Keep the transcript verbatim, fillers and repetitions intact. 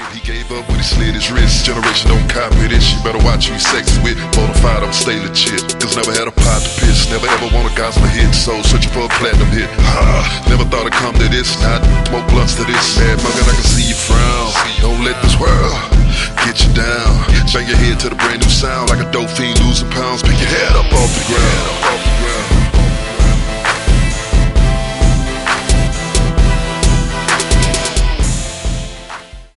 He gave up when he slid his wrist. Generation don't copy this. You better watch who you sex with. Bonafide, I'ma stay legit. Cause never had a pot to piss. Never ever want a gospel hit. So searching for a platinum hit. Ha, never thought it'd come to this. Not smoke blunts to this. Mad muggin', I can see you frown. Don't let this world get you down. Bang your head to the brand new sound like a